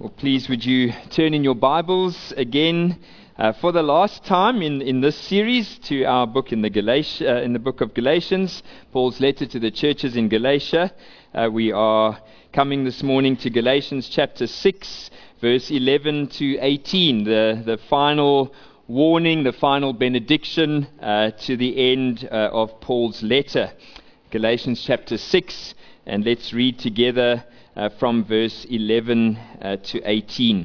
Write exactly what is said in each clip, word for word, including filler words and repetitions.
Well, please would you turn in your Bibles again uh, for the last time in, in this series to our book in the Galatia, uh, in the book of Galatians, Paul's letter to the churches in Galatia. Uh, we are coming this morning to Galatians chapter six, verse eleven to eighteen, the, the final warning, the final benediction uh, to the end uh, of Paul's letter. Galatians chapter six, and let's read together Uh, from verse eleven uh, to eighteen.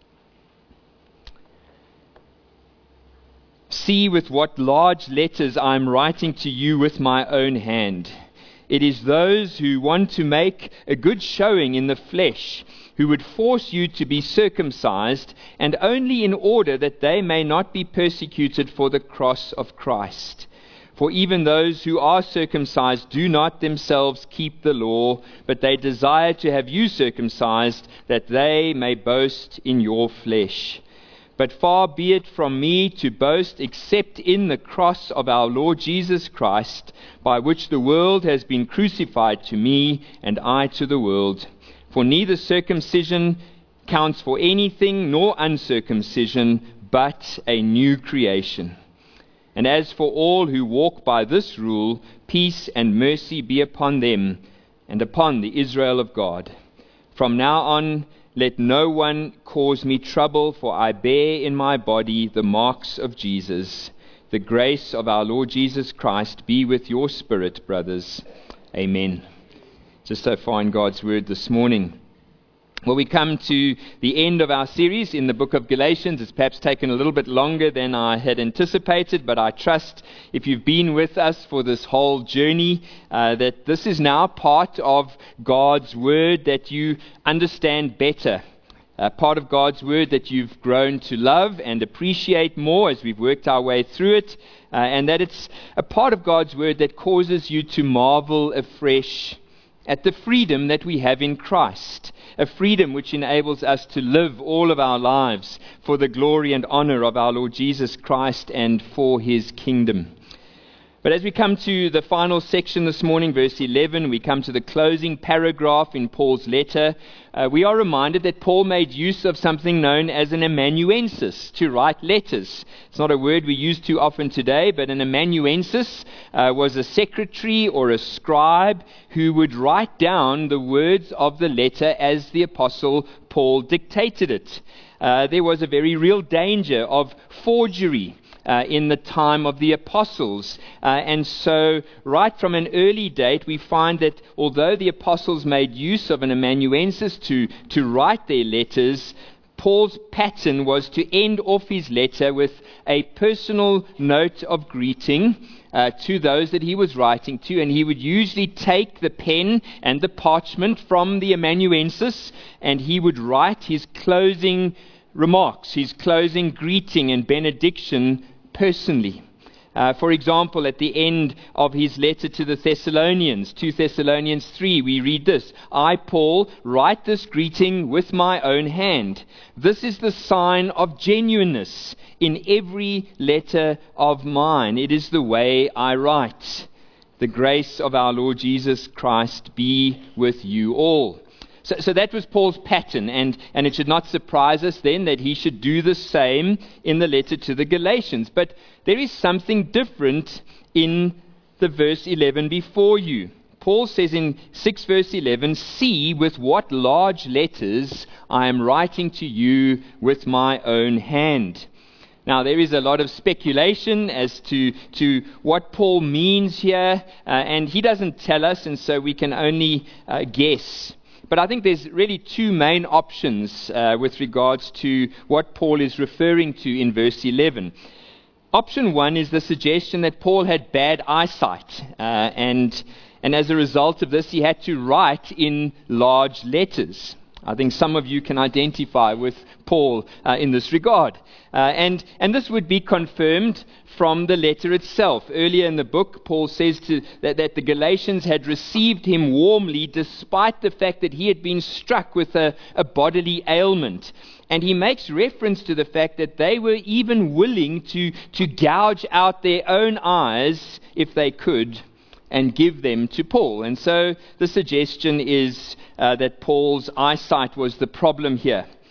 See with what large letters I am writing to you with my own hand. It is those who want to make a good showing in the flesh, who would force you to be circumcised, and only in order that they may not be persecuted for the cross of Christ. For even those who are circumcised do not themselves keep the law, but they desire to have you circumcised, that they may boast in your flesh. But far be it from me to boast except in the cross of our Lord Jesus Christ, by which the world has been crucified to me, and I to the world. For neither circumcision counts for anything, nor uncircumcision, but a new creation. And as for all who walk by this rule, peace and mercy be upon them and upon the Israel of God. From now on, let no one cause me trouble, for I bear in my body the marks of Jesus. The grace of our Lord Jesus Christ be with your spirit, brothers. Amen. Just so far in God's word this morning. Well, we come to the end of our series in the book of Galatians. It's perhaps taken a little bit longer than I had anticipated, but I trust if you've been with us for this whole journey, uh, that this is now part of God's word that you understand better. Uh, part of God's word that you've grown to love and appreciate more as we've worked our way through it, uh, and that it's a part of God's word that causes you to marvel afresh at the freedom that we have in Christ. A freedom which enables us to live all of our lives for the glory and honor of our Lord Jesus Christ and for his kingdom. But as we come to the final section this morning, verse eleven, we come to the closing paragraph in Paul's letter. Uh, we are reminded that Paul made use of something known as an amanuensis to write letters. It's not a word we use too often today, but an amanuensis uh, was a secretary or a scribe who would write down the words of the letter as the apostle Paul dictated it. Uh, there was a very real danger of forgery Uh, in the time of the apostles. Uh, and so right from an early date, we find that although the apostles made use of an amanuensis to, to write their letters, Paul's pattern was to end off his letter with a personal note of greeting uh, to those that he was writing to, and he would usually take the pen and the parchment from the amanuensis, and he would write his closing remarks, his closing greeting and benediction personally. Uh, for example, at the end of his letter to the Thessalonians, Second Thessalonians three, we read this: I, Paul, write this greeting with my own hand. This is the sign of genuineness in every letter of mine. It is the way I write. The grace of our Lord Jesus Christ be with you all. So, so that was Paul's pattern, and, and it should not surprise us then that he should do the same in the letter to the Galatians. But there is something different in the verse eleven before you. Paul says in six verse eleven, see with what large letters I am writing to you with my own hand. Now, there is a lot of speculation as to, to what Paul means here, uh, and he doesn't tell us, and so we can only uh, guess. But I think there's really two main options uh, with regards to what Paul is referring to in verse eleven. Option one is the suggestion that Paul had bad eyesight, uh, and, and as a result of this, he had to write in large letters. I think some of you can identify with Paul uh, in this regard. Uh, and, and this would be confirmed from the letter itself. Earlier in the book, Paul says to, that, that the Galatians had received him warmly despite the fact that he had been struck with a, a bodily ailment. And he makes reference to the fact that they were even willing to, to gouge out their own eyes, if they could, and give them to Paul. And so the suggestion is uh, that Paul's eyesight was the problem here.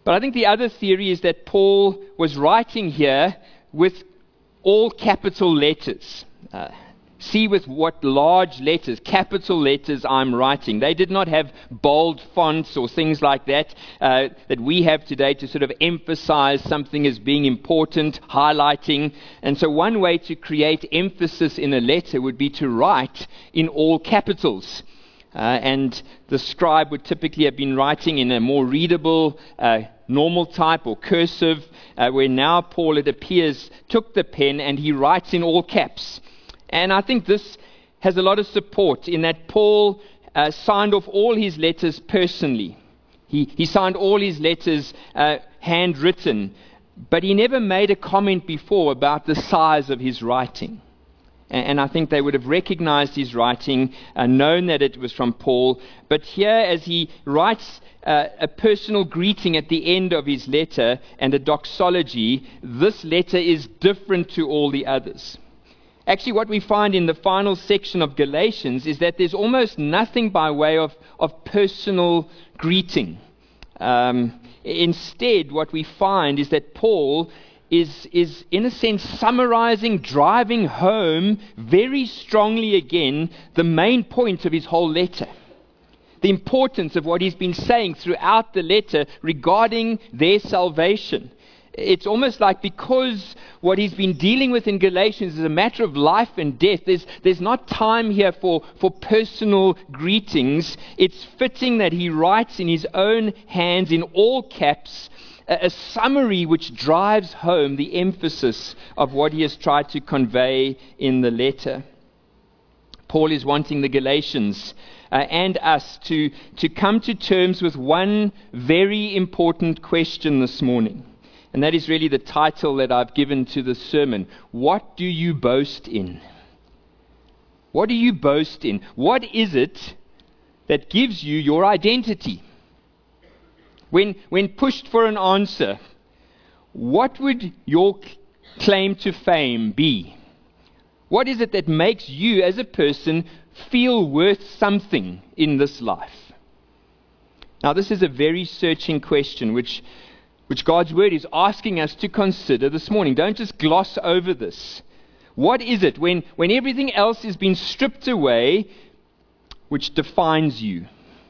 But I think the other theory is that Paul was writing here with all capital letters. Uh, see with what large letters, capital letters I'm writing. They did not have bold fonts or things like that uh, that we have today to sort of emphasize something as being important, highlighting. And so one way to create emphasis in a letter would be to write in all capitals. Uh, and the scribe would typically have been writing in a more readable, uh, normal type or cursive, uh, where now Paul, it appears, took the pen and he writes in all caps. And I think this has a lot of support in that Paul uh, signed off all his letters personally. He, he signed all his letters uh, handwritten, but he never made a comment before about the size of his writing. And I think they would have recognized his writing, uh, known that it was from Paul. But here, as he writes uh, a personal greeting at the end of his letter and a doxology, this letter is different to all the others. Actually, what we find in the final section of Galatians is that there's almost nothing by way of, of personal greeting. Um, instead, what we find is that Paul is, is in a sense, summarizing, driving home very strongly again the main point of his whole letter. The importance of what he's been saying throughout the letter regarding their salvation. It's almost like because what he's been dealing with in Galatians is a matter of life and death, there's, there's not time here for, for personal greetings. It's fitting that he writes in his own hands, in all caps, a summary which drives home the emphasis of what he has tried to convey in the letter. Paul is wanting the Galatians uh, and us to, to come to terms with one very important question this morning. And that is really the title that I've given to the sermon. What do you boast in? What do you boast in? What is it that gives you your identity? When, when pushed for an answer, what would your claim to fame be? What is it that makes you as a person feel worth something in this life? Now, this is a very searching question which, which God's Word is asking us to consider this morning. Don't just gloss over this. What is it when, when everything else has been stripped away which defines you?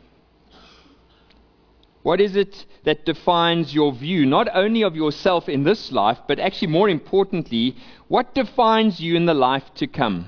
What is it that defines your view, not only of yourself in this life, but actually more importantly, what defines you in the life to come?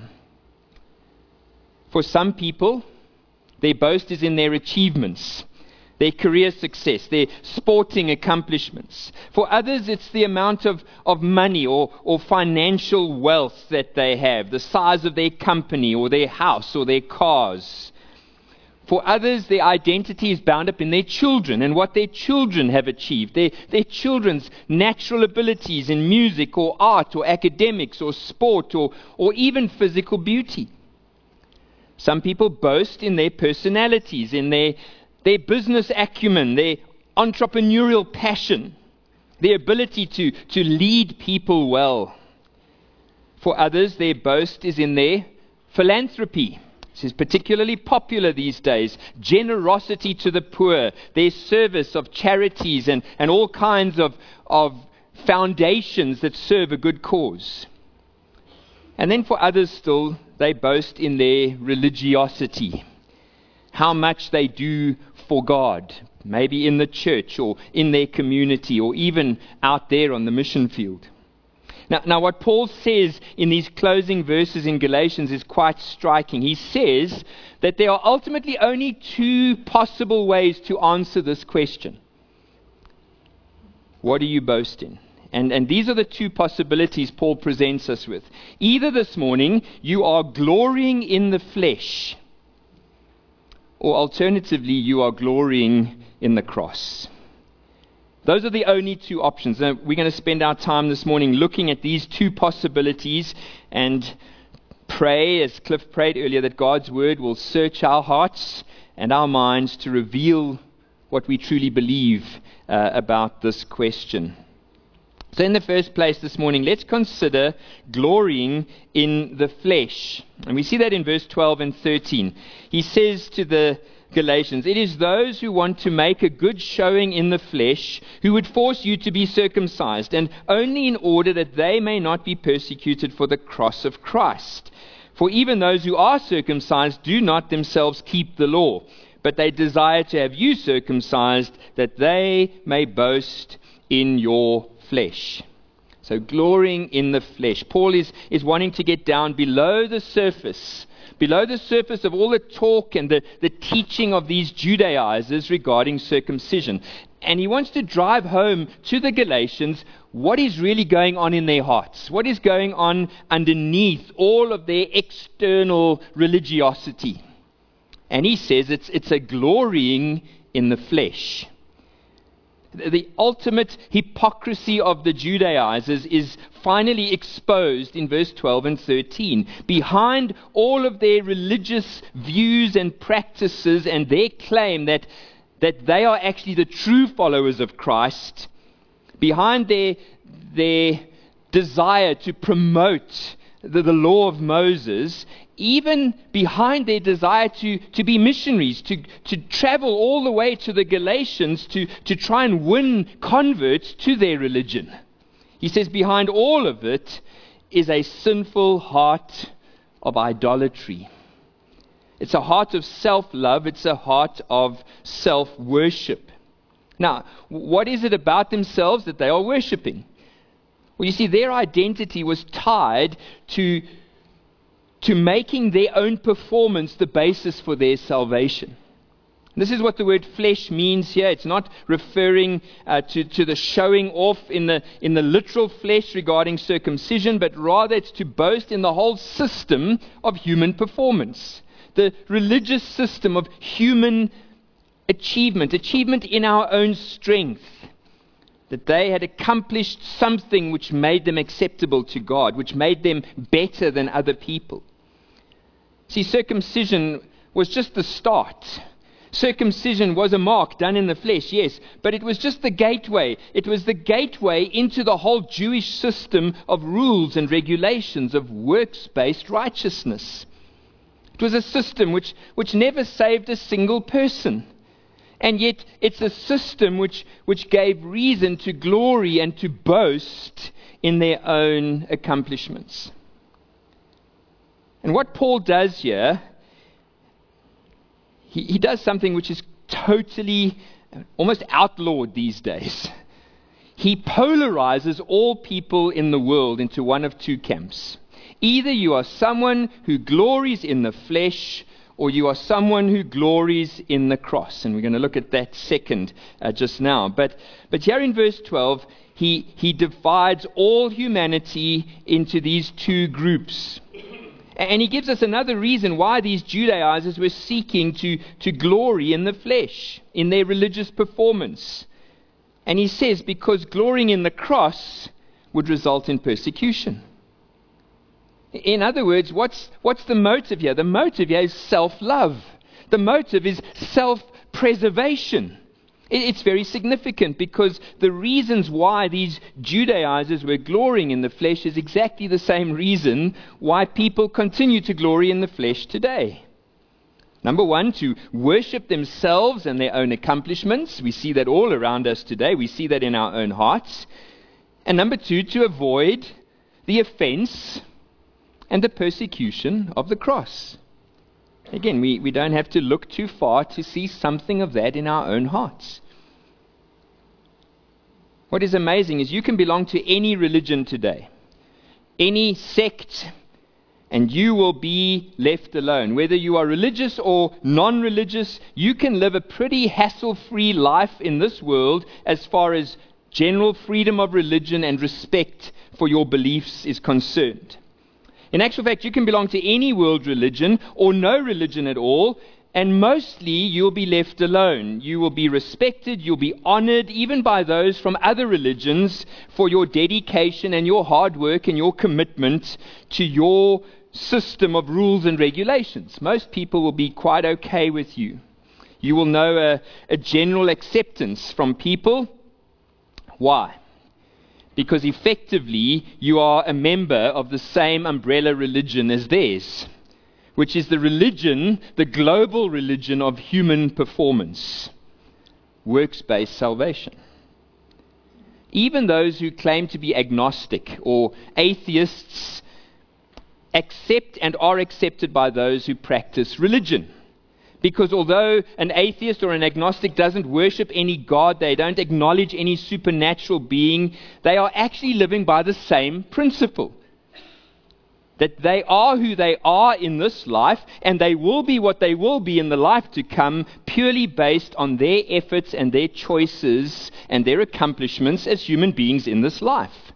For some people, their boast is in their achievements, their career success, their sporting accomplishments. For others, it's the amount of, of money or, or financial wealth that they have, the size of their company or their house or their cars. For others, their identity is bound up in their children and what their children have achieved, their, their children's natural abilities in music or art or academics or sport or, or even physical beauty. Some people boast in their personalities, in their, their business acumen, their entrepreneurial passion, their ability to, to lead people well. For others, their boast is in their philanthropy. This is particularly popular these days. Generosity to the poor, their service of charities and, and all kinds of, of foundations that serve a good cause. And then for others still, they boast in their religiosity. How much they do for God, maybe in the church or in their community or even out there on the mission field. Now, now, what Paul says in these closing verses in Galatians is quite striking. He says that there are ultimately only two possible ways to answer this question. What do you boast in? And, and these are the two possibilities Paul presents us with. Either this morning, you are glorying in the flesh, or alternatively, you are glorying in the cross. Those are the only two options. Now, we're going to spend our time this morning looking at these two possibilities and pray, as Cliff prayed earlier, that God's Word will search our hearts and our minds to reveal what we truly believe uh, about this question. So in the first place this morning, let's consider glorying in the flesh. And we see that in verse twelve and thirteen. He says to the Galatians, it is those who want to make a good showing in the flesh who would force you to be circumcised, and only in order that they may not be persecuted for the cross of Christ. For even those who are circumcised do not themselves keep the law, but they desire to have you circumcised, that they may boast in your flesh. So glorying in the flesh. Paul is, is wanting to get down below the surface, below the surface of all the talk and the, the teaching of these Judaizers regarding circumcision. And he wants to drive home to the Galatians what is really going on in their hearts, what is going on underneath all of their external religiosity. And he says it's, it's a glorying in the flesh. The ultimate hypocrisy of the Judaizers is finally exposed in verse twelve and thirteen. Behind all of their religious views and practices and their claim that, that they are actually the true followers of Christ, behind their, their desire to promote the, the law of Moses, even behind their desire to, to be missionaries, to, to travel all the way to the Galatians to, to try and win converts to their religion. He says behind all of it is a sinful heart of idolatry. It's a heart of self-love. It's a heart of self-worship. Now, what is it about themselves that they are worshipping? Well, you see, their identity was tied to to making their own performance the basis for their salvation. This is what the word flesh means here. It's not referring uh, to, to the showing off in the, in the literal flesh regarding circumcision, but rather it's to boast in the whole system of human performance. The religious system of human achievement, achievement in our own strength. That they had accomplished something which made them acceptable to God, which made them better than other people. See, circumcision was just the start. Circumcision was a mark done in the flesh, yes, but it was just the gateway. It was the gateway into the whole Jewish system of rules and regulations of works-based righteousness. It was a system which, which never saved a single person. And yet it's a system which, which gave reason to glory and to boast in their own accomplishments. And what Paul does here, he, he does something which is totally, almost outlawed these days. He polarizes all people in the world into one of two camps. Either you are someone who glories in the flesh, or you are someone who glories in the cross. And we're going to look at that second uh, just now. But but here in verse twelve, he, he divides all humanity into these two groups. And he gives us another reason why these Judaizers were seeking to, to glory in the flesh, in their religious performance. And he says, because glorying in the cross would result in persecution. In other words, what's, what's the motive here? The motive here is self-love. The motive is self-preservation. It, it's very significant because the reasons why these Judaizers were glorying in the flesh is exactly the same reason why people continue to glory in the flesh today. Number one, to worship themselves and their own accomplishments. We see that all around us today. We see that in our own hearts. And number two, to avoid the offense and the persecution of the cross. Again, we, we don't have to look too far to see something of that in our own hearts. What is amazing is you can belong to any religion today, any sect, and you will be left alone. Whether you are religious or non-religious, you can live a pretty hassle-free life in this world as far as general freedom of religion and respect for your beliefs is concerned. In actual fact, you can belong to any world religion or no religion at all, and mostly you'll be left alone. You will be respected, you'll be honored, even by those from other religions, for your dedication and your hard work and your commitment to your system of rules and regulations. Most people will be quite okay with you. You will know a, a general acceptance from people. Why? Because effectively, you are a member of the same umbrella religion as theirs. which is the religion, the global religion of human performance, works-based salvation. Even those who claim to be agnostic or atheists accept and are accepted by those who practice religion. Because although an atheist or an agnostic doesn't worship any God, they don't acknowledge any supernatural being, they are actually living by the same principle. That they are who they are in this life, and they will be what they will be in the life to come, purely based on their efforts and their choices and their accomplishments as human beings in this life.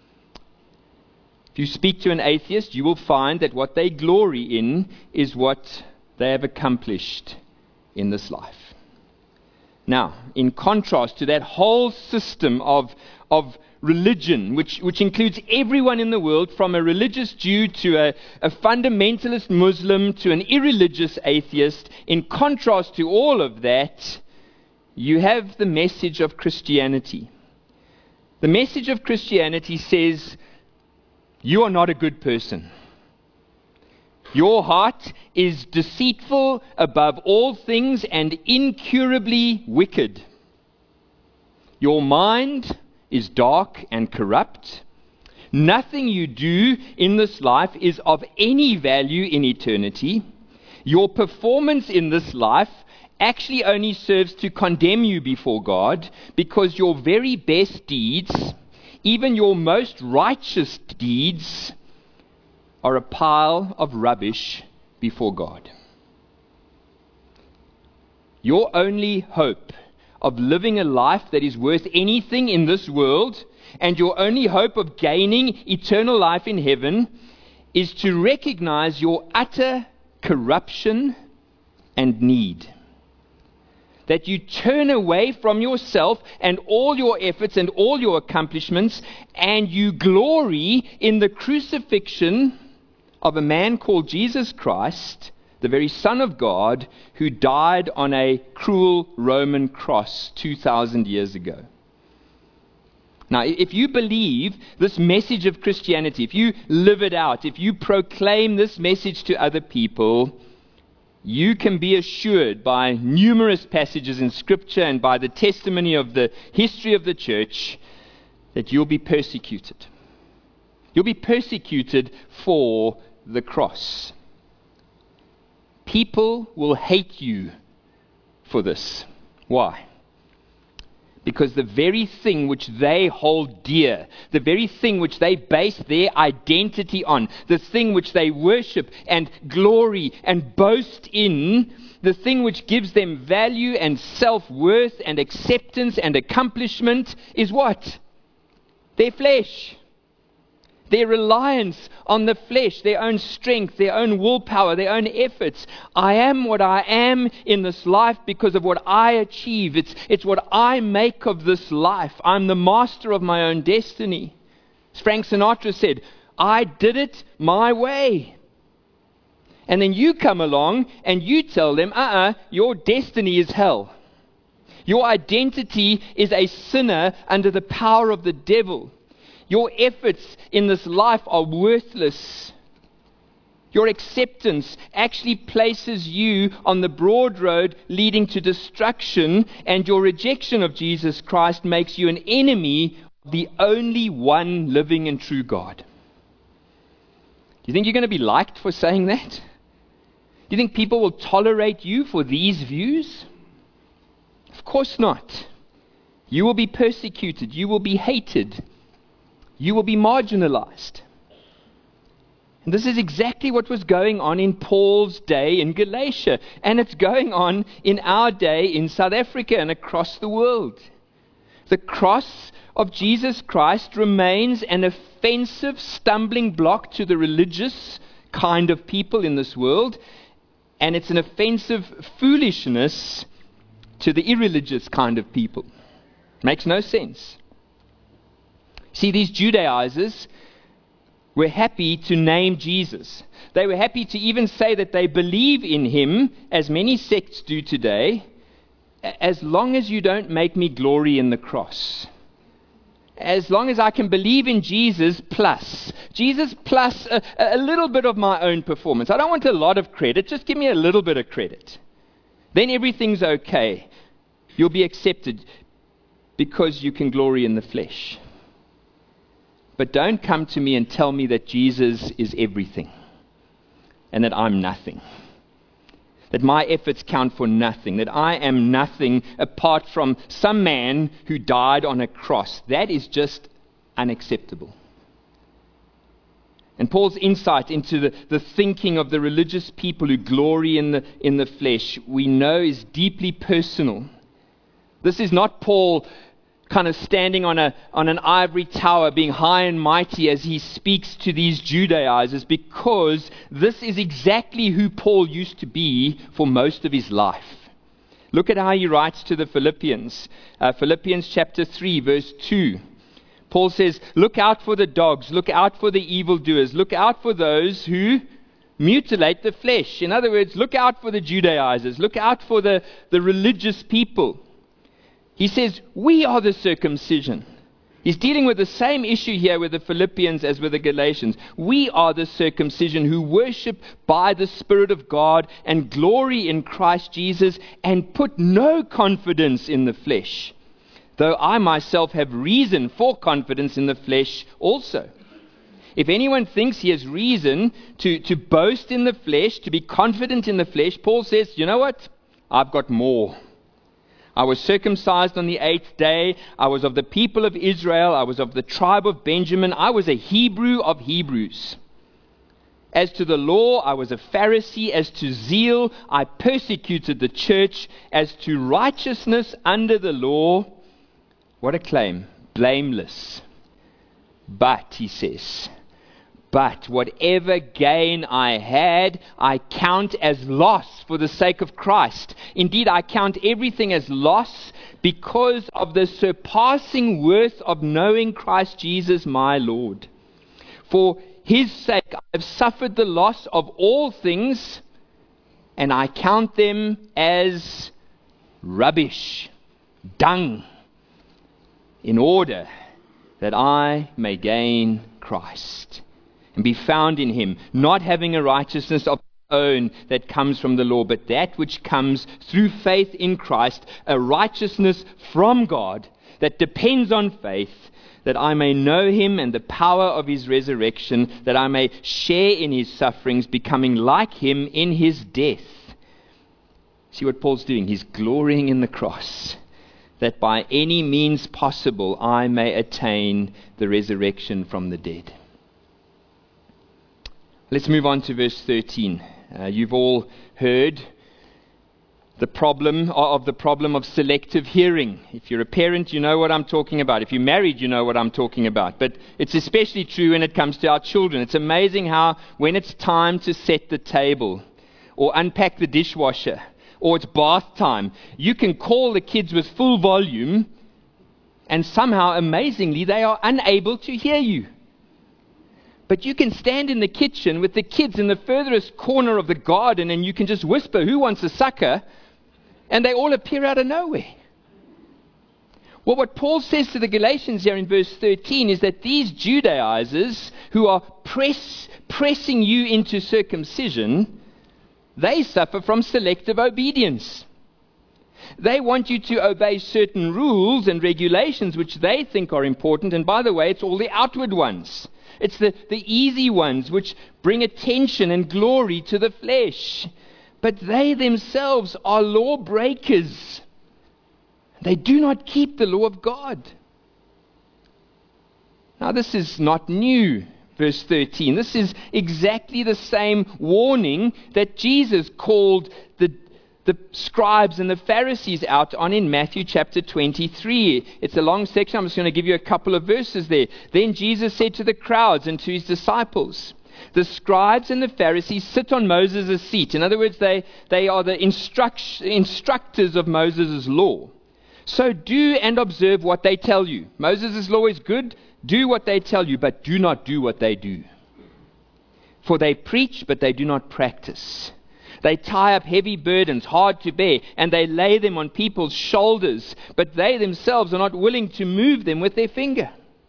If you speak to an atheist, you will find that what they glory in is what they have accomplished in this life. Now, in contrast to that whole system of, of religion, which, which includes everyone in the world, from a religious Jew to a, a fundamentalist Muslim to an irreligious atheist, in contrast to all of that, you have the message of Christianity. The message of Christianity says, you are not a good person. Your heart is deceitful above all things and incurably wicked. Your mind is dark and corrupt. Nothing you do in this life is of any value in eternity. Your performance in this life actually only serves to condemn you before God, because your very best deeds, even your most righteous deeds, are a pile of rubbish before God. Your only hope of living a life that is worth anything in this world, and your only hope of gaining eternal life in heaven, is to recognize your utter corruption and need. That you turn away from yourself and all your efforts and all your accomplishments, and you glory in the crucifixion of a man called Jesus Christ, the very Son of God, who died on a cruel Roman cross two thousand years ago. Now, if you believe this message of Christianity, if you live it out, if you proclaim this message to other people, you can be assured by numerous passages in Scripture and by the testimony of the history of the church that you'll be persecuted. You'll be persecuted for the cross. People will hate you for this. Why? Because the very thing which they hold dear, the very thing which they base their identity on, the thing which they worship and glory and boast in, the thing which gives them value and self-worth and acceptance and accomplishment, is what? Their flesh. Their reliance on the flesh, their own strength, their own willpower, their own efforts. I am what I am in this life because of what I achieve. It's, it's what I make of this life. I'm the master of my own destiny. As Frank Sinatra said, I did it my way. And then you come along and you tell them, uh-uh, your destiny is hell. Your identity is a sinner under the power of the devil. Your efforts in this life are worthless. Your acceptance actually places you on the broad road leading to destruction, and your rejection of Jesus Christ makes you an enemy of the only one living and true God. Do you think you're going to be liked for saying that? Do you think people will tolerate you for these views? Of course not. You will be persecuted. You will be hated. You will be marginalized. And this is exactly what was going on in Paul's day in Galatia. And it's going on in our day in South Africa and across the world. The cross of Jesus Christ remains an offensive stumbling block to the religious kind of people in this world. And it's an offensive foolishness to the irreligious kind of people. Makes no sense. See, these Judaizers were happy to name Jesus. They were happy to even say that they believe in him, as many sects do today, as long as you don't make me glory in the cross. as long as I can believe in Jesus plus. Jesus plus a, a little bit of my own performance. I don't want a lot of credit. Just give me a little bit of credit. Then everything's okay. You'll be accepted because you can glory in the flesh. But don't come to me and tell me that Jesus is everything and that I'm nothing. That my efforts count for nothing, that I am nothing apart from some man who died on a cross. That is just unacceptable. And Paul's insight into the, the thinking of the religious people who glory in the, in the flesh, we know is deeply personal. This is not Paul kind of standing on a on an ivory tower, being high and mighty as he speaks to these Judaizers, because this is exactly who Paul used to be for most of his life. Look at how he writes to the Philippians. Uh, Philippians chapter three, verse two. Paul says, look out for the dogs, look out for the evildoers, look out for those who mutilate the flesh. In other words, look out for the Judaizers, look out for the, the religious people. He says, we are the circumcision. He's dealing with the same issue here with the Philippians as with the Galatians. We are the circumcision who worship by the Spirit of God and glory in Christ Jesus and put no confidence in the flesh, though I myself have reason for confidence in the flesh also. If anyone thinks he has reason to, to boast in the flesh, to be confident in the flesh, Paul says, you know what? I've got more. I was circumcised on the eighth day. I was of the people of Israel. I was of the tribe of Benjamin. I was a Hebrew of Hebrews. As to the law, I was a Pharisee. As to zeal, I persecuted the church. As to righteousness under the law, what a claim, blameless. But, he says, but whatever gain I had, I count as loss for the sake of Christ. Indeed, I count everything as loss because of the surpassing worth of knowing Christ Jesus my Lord. For his sake I have suffered the loss of all things, and I count them as rubbish, dung, in order that I may gain Christ and be found in him, not having a righteousness of my own that comes from the law, but that which comes through faith in Christ, a righteousness from God that depends on faith, that I may know him and the power of his resurrection, that I may share in his sufferings, becoming like him in his death. See what Paul's doing? He's glorying in the cross, that by any means possible I may attain the resurrection from the dead. Let's move on to verse thirteen. Uh, you've all heard the problem of the problem of selective hearing. If you're a parent, you know what I'm talking about. If you're married, you know what I'm talking about. But it's especially true when it comes to our children. It's amazing how when it's time to set the table or unpack the dishwasher or it's bath time, you can call the kids with full volume and somehow, amazingly, they are unable to hear you. But you can stand in the kitchen with the kids in the furthest corner of the garden and you can just whisper, who wants a sucker? And they all appear out of nowhere. Well, what Paul says to the Galatians here in verse thirteen is that these Judaizers who are press, pressing you into circumcision, they suffer from selective obedience. They want you to obey certain rules and regulations which they think are important. And by the way, it's all the outward ones. It's the, the easy ones which bring attention and glory to the flesh. But they themselves are lawbreakers. They do not keep the law of God. Now this is not new, verse thirteen. This is exactly the same warning that Jesus called the the scribes and the Pharisees out on in Matthew chapter twenty-three. It's a long section. I'm just going to give you a couple of verses there. Then Jesus said to the crowds and to his disciples, the scribes and the Pharisees sit on Moses' seat. In other words, they, they are the instruct, instructors of Moses' law. So do and observe what they tell you. Moses' law is good. Do what they tell you, but do not do what they do. For they preach, but they do not practice. They tie up heavy burdens, hard to bear, and they lay them on people's shoulders, but they themselves are not willing to move them with their finger.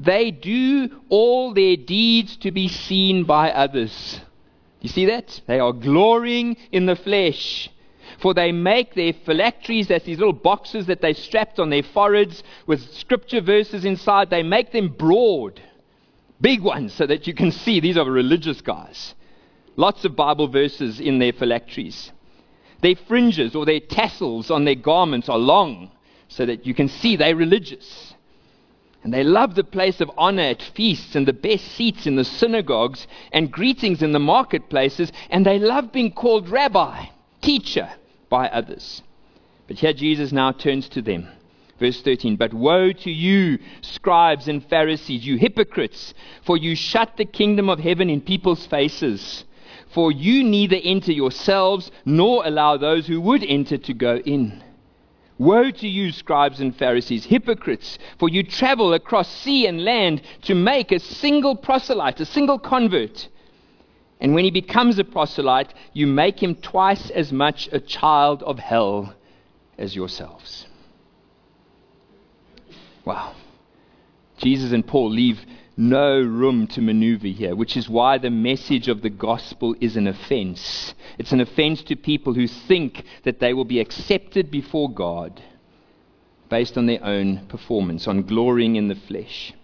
They do all their deeds to be seen by others. You see that? They are glorying in the flesh. For they make their phylacteries, that's these little boxes that they strapped on their foreheads with scripture verses inside, they make them broad, big ones, so that you can see these are religious guys. Lots of Bible verses in their phylacteries. Their fringes or their tassels on their garments are long, so that you can see they're religious. And they love the place of honor at feasts and the best seats in the synagogues and greetings in the marketplaces, and they love being called rabbi, teacher, by others. But here Jesus now turns to them. Verse thirteen, but woe to you, scribes and Pharisees, you hypocrites, for you shut the kingdom of heaven in people's faces. For you neither enter yourselves, nor allow those who would enter to go in. Woe to you, scribes and Pharisees, hypocrites, for you travel across sea and land to make a single proselyte, a single convert. And when he becomes a proselyte, you make him twice as much a child of hell as yourselves. Wow. Jesus and Paul leave no room to maneuver here, which is why the message of the gospel is an offense. It's an offense to people who think that they will be accepted before God based on their own performance, on glorying in the flesh.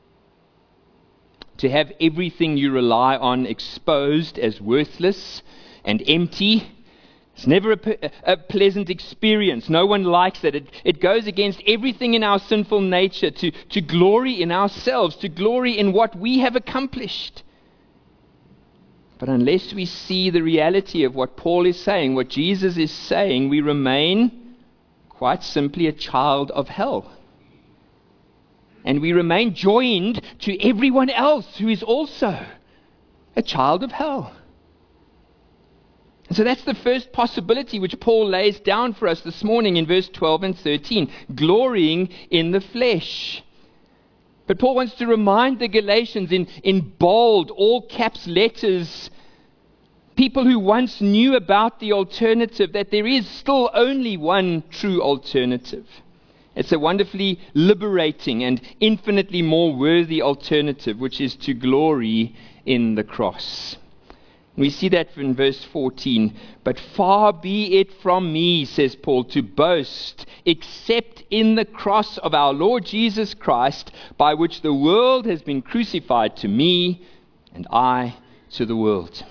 To have everything you rely on exposed as worthless and empty, it's never a, a pleasant experience. No one likes that. It, it goes against everything in our sinful nature to, to glory in ourselves, to glory in what we have accomplished. But unless we see the reality of what Paul is saying, what Jesus is saying, we remain quite simply a child of hell. And we remain joined to everyone else who is also a child of hell. And so that's the first possibility which Paul lays down for us this morning in verse twelve and thirteen, glorying in the flesh. But Paul wants to remind the Galatians in, in bold, all caps letters, people who once knew about the alternative, that there is still only one true alternative. It's a wonderfully liberating and infinitely more worthy alternative, which is to glory in the cross. We see that in verse fourteen. But far be it from me, says Paul, to boast, except in the cross of our Lord Jesus Christ, by which the world has been crucified to me, and I to the world.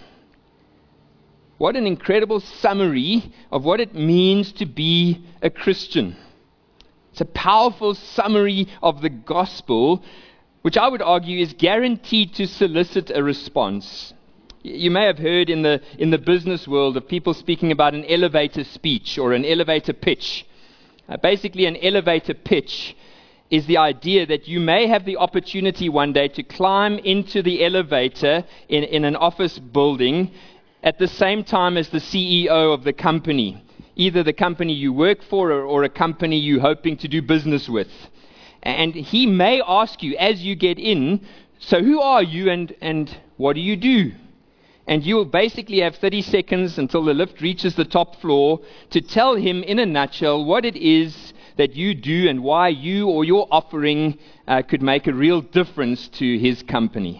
What an incredible summary of what it means to be a Christian. It's a powerful summary of the gospel, which I would argue is guaranteed to solicit a response. You may have heard in the in the business world of people speaking about an elevator speech or an elevator pitch. Uh, basically, an elevator pitch is the idea that you may have the opportunity one day to climb into the elevator in, in an office building at the same time as the C E O of the company. Either the company you work for or, or a company you're hoping to do business with. And he may ask you as you get in, so who are you and, and what do you do? And you'll basically have thirty seconds until the lift reaches the top floor to tell him in a nutshell what it is that you do and why you or your offering uh, could make a real difference to his company.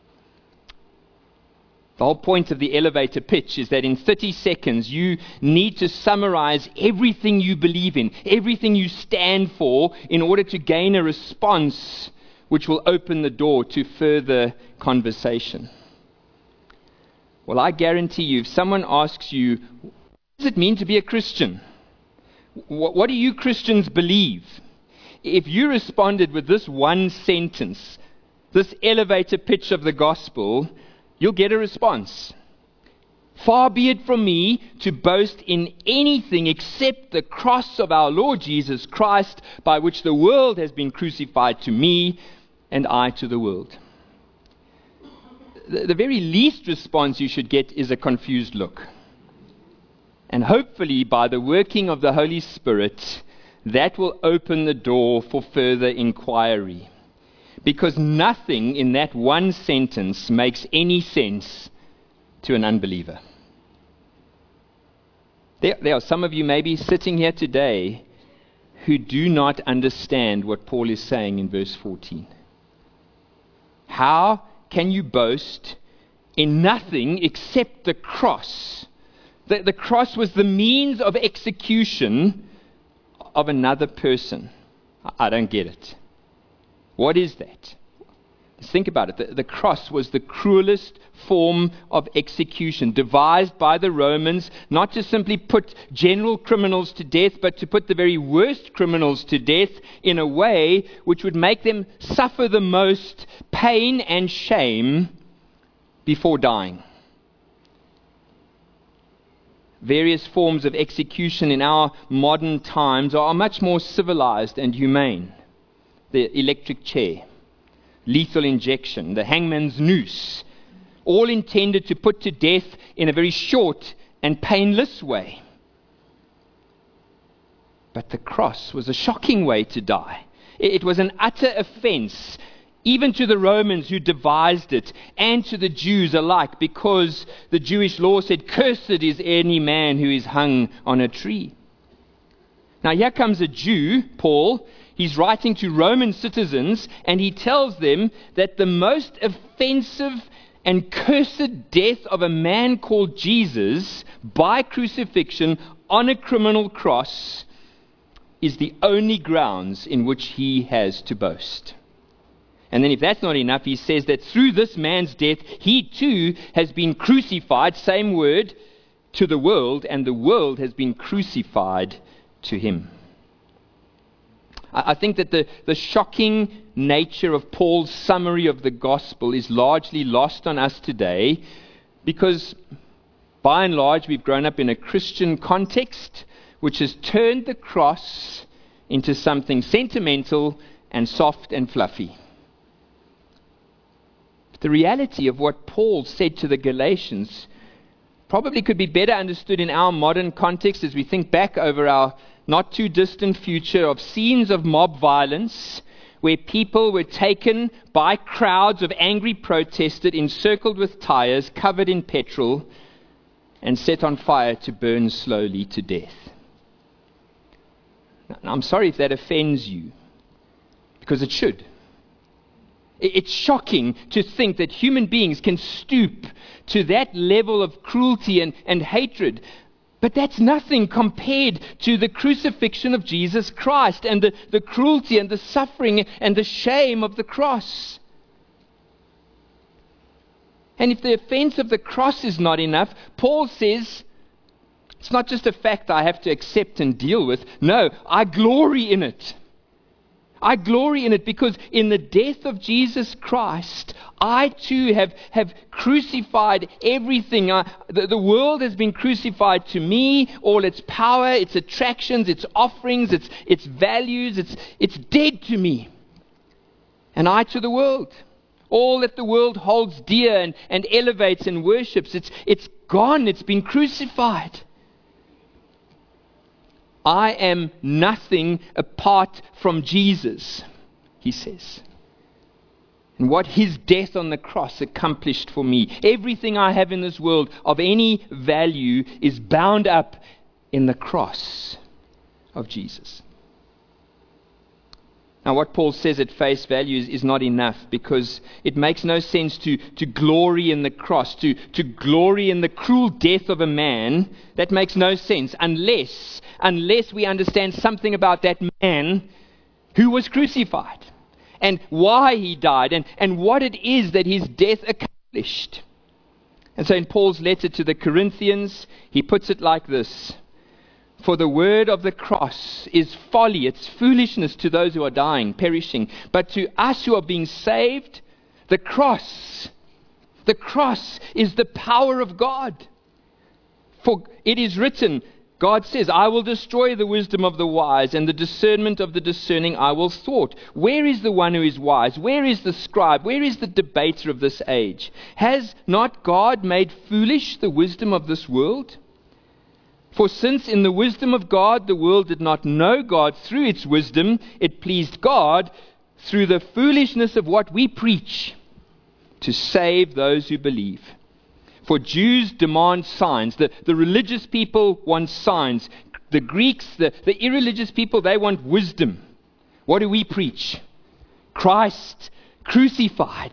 The whole point of the elevator pitch is that in thirty seconds, you need to summarize everything you believe in, everything you stand for, in order to gain a response which will open the door to further conversation. Well, I guarantee you, if someone asks you, what does it mean to be a Christian? What, what do you Christians believe? If you responded with this one sentence, this elevator pitch of the gospel, you'll get a response. Far be it from me to boast in anything except the cross of our Lord Jesus Christ, by which the world has been crucified to me and I to the world. The, the very least response you should get is a confused look. And hopefully by the working of the Holy Spirit, that will open the door for further inquiry. Because nothing in that one sentence makes any sense to an unbeliever. There, there are some of you maybe sitting here today who do not understand what Paul is saying in verse fourteen. how can you boast in nothing except the cross? The, the cross was the means of execution of another person. I, I don't get it. What is that? Let's think about it. The, the cross was the cruelest form of execution devised by the Romans, not to simply put general criminals to death, but to put the very worst criminals to death in a way which would make them suffer the most pain and shame before dying. Various forms of execution in our modern times are much more civilized and humane. The electric chair, lethal injection, the hangman's noose, all intended to put to death in a very short and painless way. But the cross was a shocking way to die. It was an utter offense, even to the Romans who devised it, and to the Jews alike, because the Jewish law said, "Cursed is any man who is hung on a tree." Now here comes a Jew, Paul. He's writing to Roman citizens, and he tells them that the most offensive and cursed death of a man called Jesus by crucifixion on a criminal cross is the only grounds in which he has to boast. And then if that's not enough, he says that through this man's death, he too has been crucified, same word, to the world, and the world has been crucified to him. I think that the, the shocking nature of Paul's summary of the gospel is largely lost on us today because, by and large, we've grown up in a Christian context which has turned the cross into something sentimental and soft and fluffy. But the reality of what Paul said to the Galatians probably could be better understood in our modern context as we think back over our not too distant future of scenes of mob violence where people were taken by crowds of angry protesters encircled with tires, covered in petrol, and set on fire to burn slowly to death. Now, I'm sorry if that offends you, because it should. It's shocking to think that human beings can stoop to that level of cruelty and, and hatred. But that's nothing compared to the crucifixion of Jesus Christ and the, the cruelty and the suffering and the shame of the cross. And if the offense of the cross is not enough, Paul says, it's not just a fact I have to accept and deal with. No, I glory in it. I glory in it because in the death of Jesus Christ, I too have, have crucified everything. I, the, the world has been crucified to me, all its power, its attractions, its offerings, its, its values, it's, it's dead to me. And I to the world. All that the world holds dear and, and elevates and worships, it's, it's gone, it's been crucified. I am nothing apart from Jesus, he says. And what his death on the cross accomplished for me. Everything I have in this world of any value is bound up in the cross of Jesus. Now, what Paul says at face value is, is not enough, because it makes no sense to, to glory in the cross, to, to glory in the cruel death of a man. That makes no sense unless, unless we understand something about that man who was crucified and why he died and, and what it is that his death accomplished. And so in Paul's letter to the Corinthians, he puts it like this. For the word of the cross is folly, it's foolishness to those who are dying, perishing. But to us who are being saved, the cross, the cross is the power of God. For it is written, God says, I will destroy the wisdom of the wise, and the discernment of the discerning I will thwart. Where is the one who is wise? Where is the scribe? Where is the debater of this age? Has not God made foolish the wisdom of this world? For since in the wisdom of God the world did not know God through its wisdom, it pleased God through the foolishness of what we preach to save those who believe. For Jews demand signs. The, the religious people want signs. The Greeks, the, the irreligious people, they want wisdom. What do we preach? Christ crucified.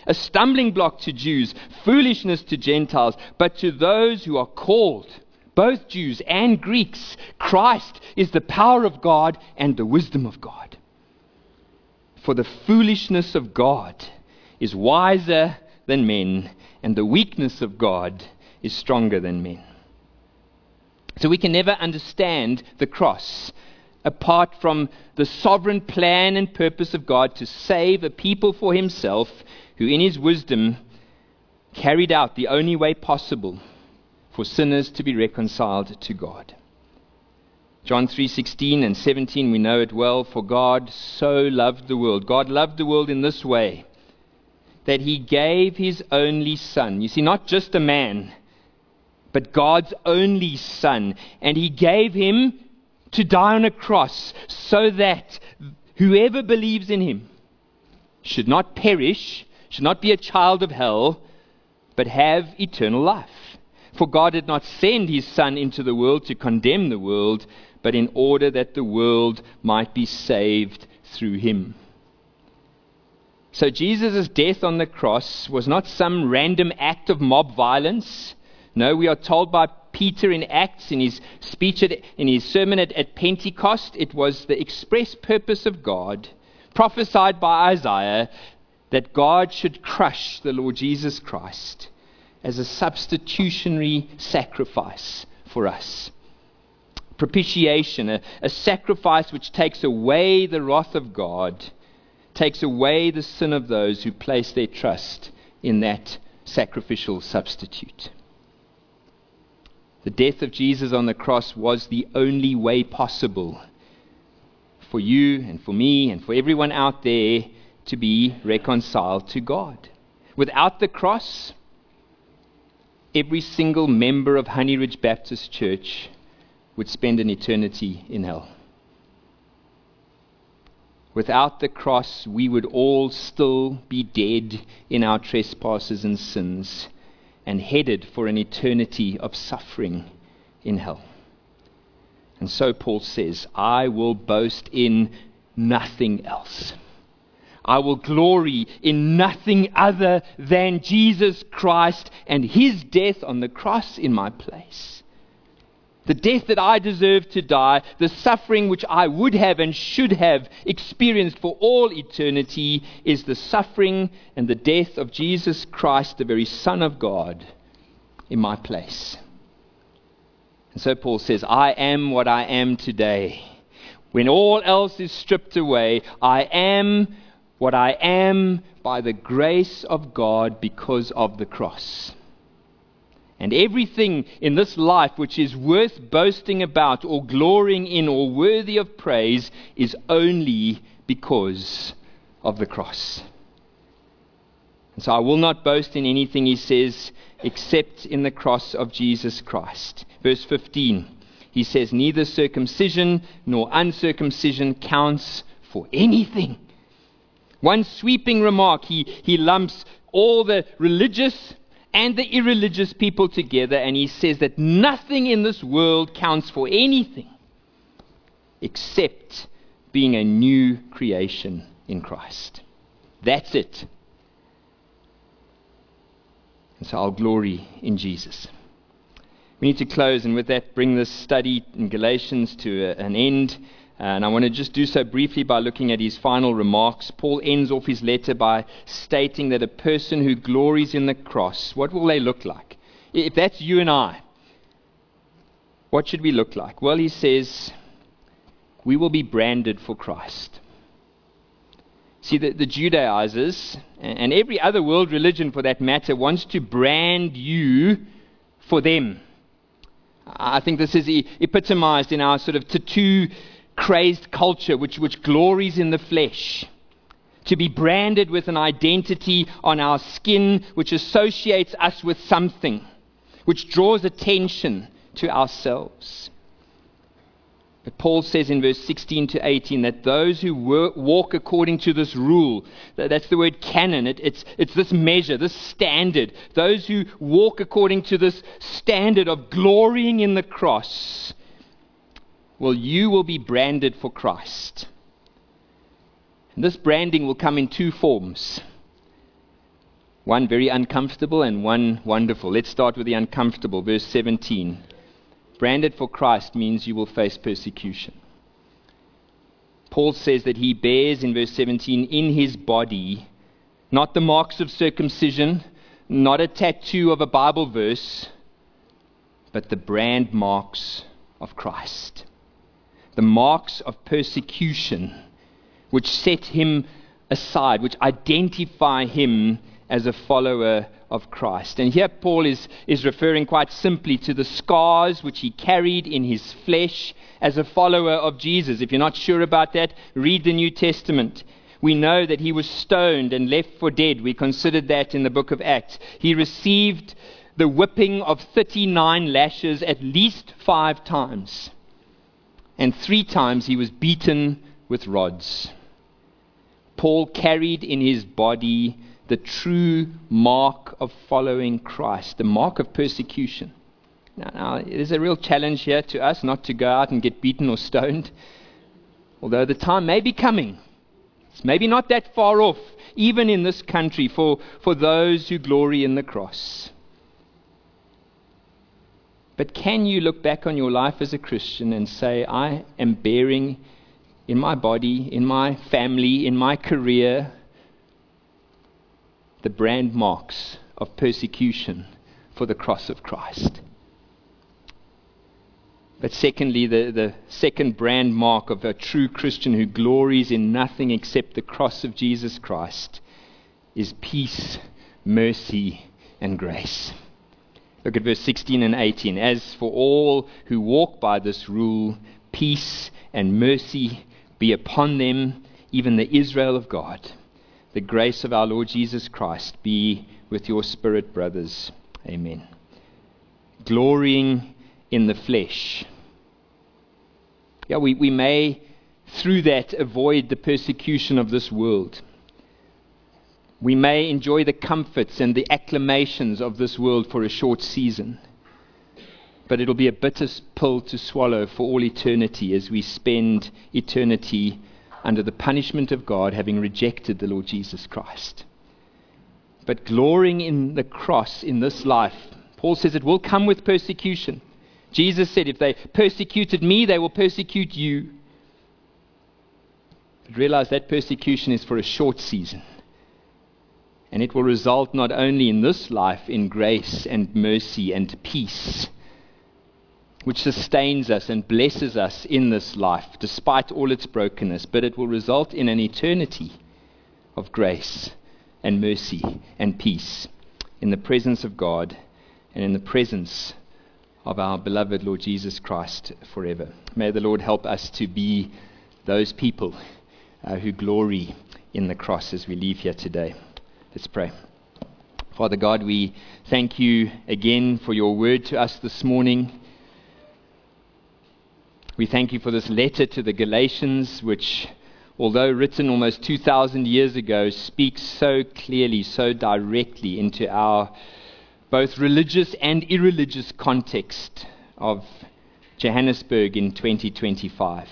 a stumbling block to Jews, foolishness to Gentiles, but to those who are called, both Jews and Greeks, Christ is the power of God and the wisdom of God. For the foolishness of God is wiser than men, and the weakness of God is stronger than men. So we can never understand the cross apart from the sovereign plan and purpose of God to save a people for himself, who in his wisdom carried out the only way possible for sinners to be reconciled to God. John three sixteen and seventeen, we know it well. For God so loved the world. God loved the world in this way, that he gave his only Son. You see, not just a man, but God's only Son. And he gave him to die on a cross so that whoever believes in him should not perish, should not be a child of hell, but have eternal life. For God did not send his Son into the world to condemn the world, but in order that the world might be saved through him. So Jesus' death on the cross was not some random act of mob violence. No, we are told by Peter in Acts, in his speech, at, in his sermon at, at Pentecost, it was the express purpose of God, prophesied by Isaiah, that God should crush the Lord Jesus Christ as a substitutionary sacrifice for us. Propitiation, a, a sacrifice which takes away the wrath of God, takes away the sin of those who place their trust in that sacrificial substitute. The death of Jesus on the cross was the only way possible for you and for me and for everyone out there to be reconciled to God. Without the cross, every single member of Honey Ridge Baptist Church would spend an eternity in hell. Without the cross, we would all still be dead in our trespasses and sins, and headed for an eternity of suffering in hell. And so Paul says, I will boast in nothing else. I will glory in nothing other than Jesus Christ and his death on the cross in my place. The death that I deserve to die, the suffering which I would have and should have experienced for all eternity, is the suffering and the death of Jesus Christ, the very Son of God, in my place. And so Paul says, I am what I am today. When all else is stripped away, I am what I am by the grace of God because of the cross. And everything in this life which is worth boasting about or glorying in or worthy of praise is only because of the cross. And so I will not boast in anything, he says, except in the cross of Jesus Christ. Verse fifteen, he says, neither circumcision nor uncircumcision counts for anything. One sweeping remark, he, he lumps all the religious and the irreligious people together, and he says that nothing in this world counts for anything except being a new creation in Christ. That's it. And so I'll glory in Jesus. We need to close, and with that bring this study in Galatians to a, an end. And I want to just do so briefly by looking at his final remarks. Paul ends off his letter by stating that a person who glories in the cross, what will they look like? If that's you and I, what should we look like? Well, he says, we will be branded for Christ. See, the, the Judaizers, and every other world religion for that matter, wants to brand you for them. I think this is epitomized in our sort of tattoo crazed culture which, which glories in the flesh. To be branded with an identity on our skin which associates us with something, which draws attention to ourselves. But Paul says in verse sixteen to eighteen that those who work, walk according to this rule, that's the word canon, it, it's, it's this measure, this standard. Those who walk according to this standard of glorying in the cross, well, you will be branded for Christ. And this branding will come in two forms. One very uncomfortable and one wonderful. Let's start with the uncomfortable. Verse seventeen. Branded for Christ means you will face persecution. Paul says that he bears, in verse seventeen, in his body, not the marks of circumcision, not a tattoo of a Bible verse, but the brand marks of Christ. The marks of persecution, which set him aside, which identify him as a follower of Christ. And here Paul is, is referring quite simply to the scars which he carried in his flesh as a follower of Jesus. If you're not sure about that, read the New Testament. We know that he was stoned and left for dead. We considered that in the book of Acts. He received the whipping of thirty-nine lashes at least five times. And three times he was beaten with rods. Paul carried in his body the true mark of following Christ, the mark of persecution. Now, now, it is a real challenge here to us not to go out and get beaten or stoned, although the time may be coming. It's maybe not that far off, even in this country, for, for those who glory in the cross. But can you look back on your life as a Christian and say, I am bearing in my body, in my family, in my career, the brand marks of persecution for the cross of Christ? But secondly, the, the second brand mark of a true Christian who glories in nothing except the cross of Jesus Christ is peace, mercy, and grace. Look at verse sixteen and eighteen. As for all who walk by this rule, peace and mercy be upon them, even the Israel of God. The grace of our Lord Jesus Christ be with your spirit, brothers. Amen. Glorying in the flesh. Yeah, we, we may, through that, avoid the persecution of this world. We may enjoy the comforts and the acclamations of this world for a short season. But it'll be a bitter pill to swallow for all eternity as we spend eternity under the punishment of God, having rejected the Lord Jesus Christ. But glorying in the cross in this life, Paul says it will come with persecution. Jesus said, if they persecuted me, they will persecute you. But realize that persecution is for a short season. And it will result not only in this life in grace and mercy and peace, which sustains us and blesses us in this life, despite all its brokenness, but it will result in an eternity of grace and mercy and peace in the presence of God and in the presence of our beloved Lord Jesus Christ forever. May the Lord help us to be those people uh, who glory in the cross as we leave here today. Let's pray. Father God, we thank you again for your word to us this morning. We thank you for this letter to the Galatians, which, although written almost two thousand years ago, speaks so clearly, so directly into our both religious and irreligious context of Johannesburg in twenty twenty-five.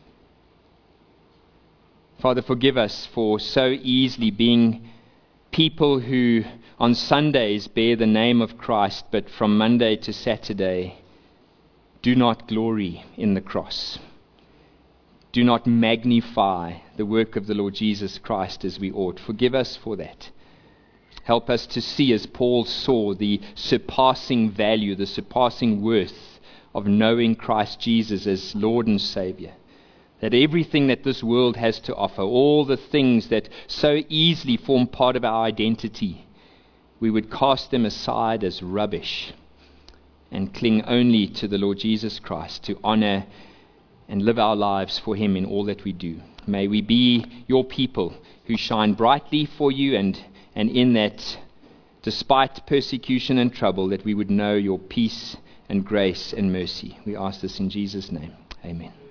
Father, forgive us for so easily being people who on Sundays bear the name of Christ, but from Monday to Saturday do not glory in the cross. Do not magnify the work of the Lord Jesus Christ as we ought. Forgive us for that. Help us to see, as Paul saw, the surpassing value, the surpassing worth of knowing Christ Jesus as Lord and Savior. That everything that this world has to offer, all the things that so easily form part of our identity, we would cast them aside as rubbish and cling only to the Lord Jesus Christ to honor and live our lives for Him in all that we do. May we be your people who shine brightly for you, and, and in that, despite persecution and trouble, that we would know your peace and grace and mercy. We ask this in Jesus' name. Amen.